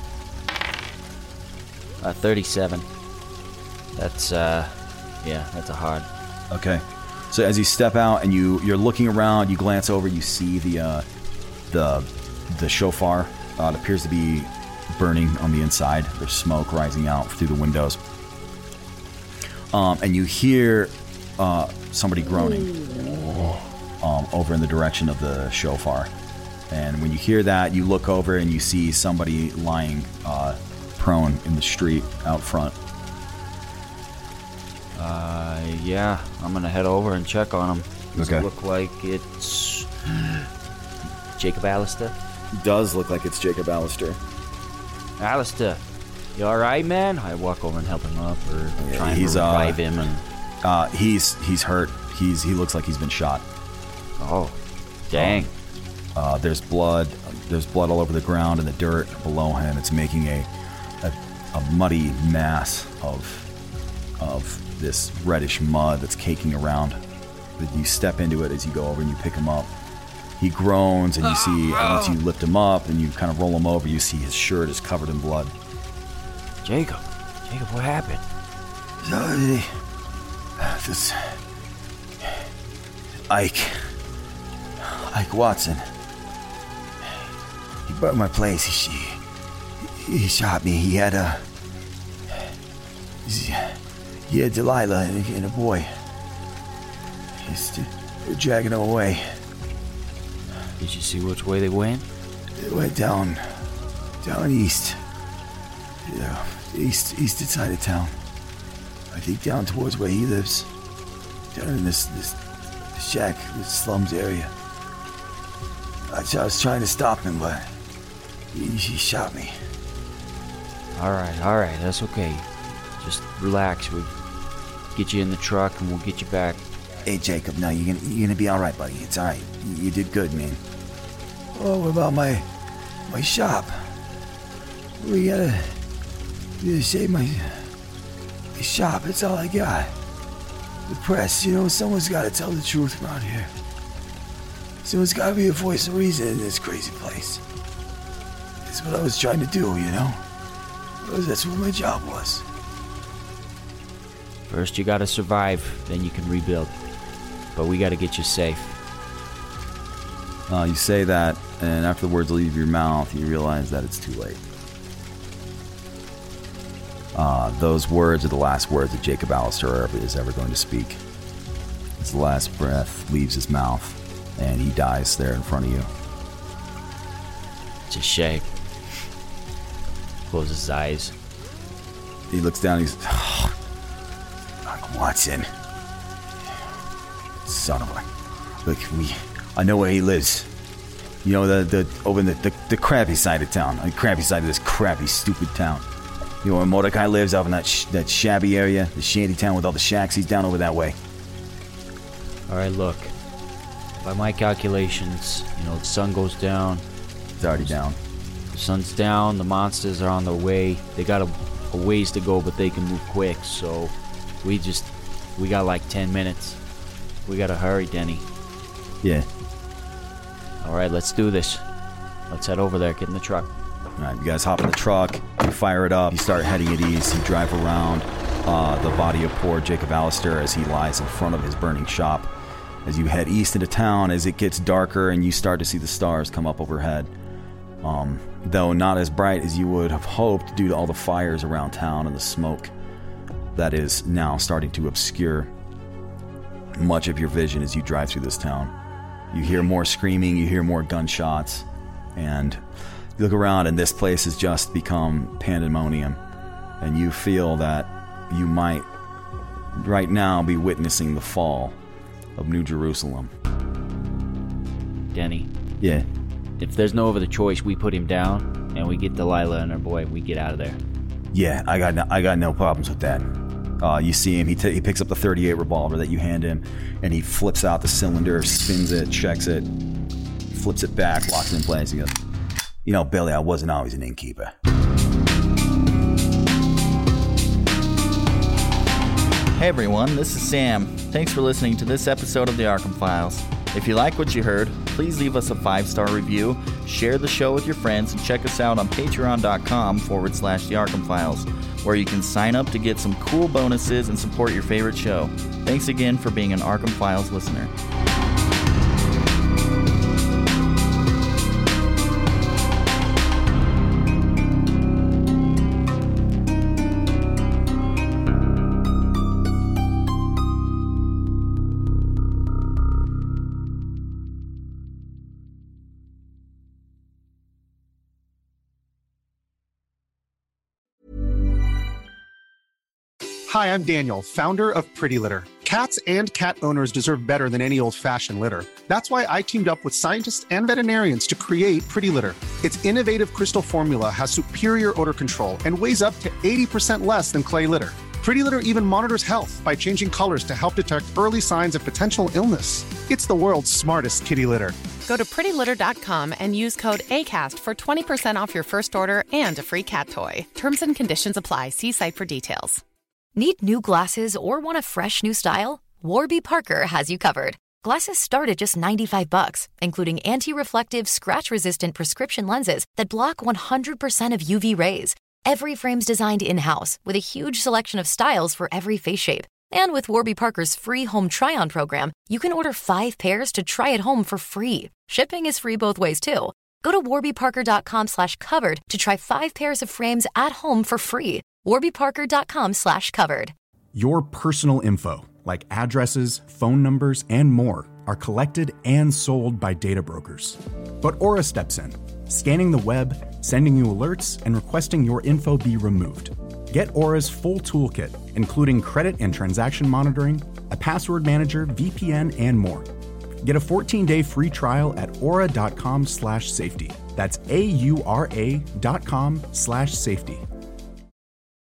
Uh, thirty-seven. That's uh, yeah, that's a hard. Okay. So as you step out and you you're looking around, you glance over, you see the uh, the the shofar. Uh, it appears to be burning on the inside. There's smoke rising out through the windows. Um, and you hear uh, somebody groaning um, over in the direction of the shofar. And when you hear that, you look over and you see somebody lying uh, prone in the street out front. Uh, yeah, I'm gonna head over and check on him. Does Okay. it look like it's Jacob Alistair? Does look like it's Jacob Alistair. Alistair, you all right, man? I walk over and help him up, or try and he's, revive uh, him. And Uh, he's he's hurt. He's he looks like he's been shot. Oh, dang. Um, uh, there's blood. There's blood all over the ground and the dirt below him. It's making a a, a muddy mass of of this reddish mud that's caking around. But you step into it as you go over and you pick him up. He groans, and you see once you lift him up and you kind of roll him over, you see his shirt is covered in blood. Jacob, Jacob, what happened? This Ike, Ike Watson. He burned my place. He he, he shot me. He had a he had Delilah and, and a boy. He's they're dragging him away. Did you see which way they went? They went down, down east. Yeah, east, eastern side of town. I think down towards where he lives. Down in this, this, this shack, this slums area. I, I was trying to stop him, but he, he shot me. All right, all right, that's okay. Just relax. We'll get you in the truck and we'll get you back. Hey, Jacob, no, you're gonna, you're gonna be all right, buddy. It's all right. You, you did good, man. Oh, what about my, my shop? We gotta, we gotta save my, my shop. That's all I got. The press, you know, someone's gotta tell the truth around here. Someone's gotta be a voice of reason in this crazy place. That's what I was trying to do, you know? That's what my job was. First, you gotta survive, then you can rebuild. But we gotta get you safe. Uh, you say that, and after the words leave your mouth, you realize that it's too late. Uh, those words are the last words that Jacob Allister is ever going to speak. His last breath leaves his mouth, and he dies there in front of you. It's a shame. Closes his eyes. He looks down, he's... Oh, Watson. Son of a... Look, we... I know where he lives. You know, the the over in the, the, the crappy side of town. The crappy side of this crappy, stupid town. You know where Mordecai lives, out in that sh- that shabby area, the shanty town with all the shacks. He's down over that way. All right, look. By my calculations, you know, the sun goes down. It's already down. The sun's down. The monsters are on their way. They got a, a ways to go, but they can move quick. So we just we got like ten minutes. We gotta hurry, Denny. Yeah. All right, let's do this. Let's head over there. Get in the truck. All right, you guys hop in the truck. You fire it up. You start heading it east. You drive around uh, the body of poor Jacob Allister as he lies in front of his burning shop. As you head east into town, as it gets darker and you start to see the stars come up overhead. Um, though not as bright as you would have hoped due to all the fires around town and the smoke that is now starting to obscure much of your vision as you drive through this town. You hear more screaming, you hear more gunshots, and you look around and this place has just become pandemonium, and you feel that you might right now be witnessing the fall of New Jerusalem. Denny. Yeah. If there's no other choice, we put him down and we get Delilah and her boy. We get out of there. Yeah, I got no, I got no problems with that. Uh, you see him, he, t- he picks up the thirty-eight revolver that you hand him, and he flips out the cylinder, spins it, checks it, flips it back, locks it in place. He goes, you know, Billy, I wasn't always an innkeeper. Hey everyone, this is Sam. Thanks for listening to this episode of the Arkham Files. If you like what you heard, please leave us a five-star review, share the show with your friends, and check us out on patreon.com forward slash the Arkham Files, where you can sign up to get some cool bonuses and support your favorite show. Thanks again for being an Arkham Files listener. Hi, I'm Daniel, founder of Pretty Litter. Cats and cat owners deserve better than any old-fashioned litter. That's why I teamed up with scientists and veterinarians to create Pretty Litter. Its innovative crystal formula has superior odor control and weighs up to eighty percent less than clay litter. Pretty Litter even monitors health by changing colors to help detect early signs of potential illness. It's the world's smartest kitty litter. Go to pretty litter dot com and use code ACAST for twenty percent off your first order and a free cat toy. Terms and conditions apply. See site for details. Need new glasses or want a fresh new style? Warby Parker has you covered. Glasses start at just ninety-five bucks, including anti-reflective, scratch-resistant prescription lenses that block one hundred percent of U V rays. Every frame's designed in-house with a huge selection of styles for every face shape. And with Warby Parker's free home try-on program, you can order five pairs to try at home for free. Shipping is free both ways, too. Go to warby parker dot com slash covered to try five pairs of frames at home for free. warby parker dot com slash covered. Your personal info, like addresses, phone numbers, and more, are collected and sold by data brokers. But Aura steps in, scanning the web, sending you alerts, and requesting your info be removed. Get Aura's full toolkit, including credit and transaction monitoring, a password manager, V P N, and more. Get a fourteen-day free trial at aura dot com slash safety. That's A U R A dot com slash safety.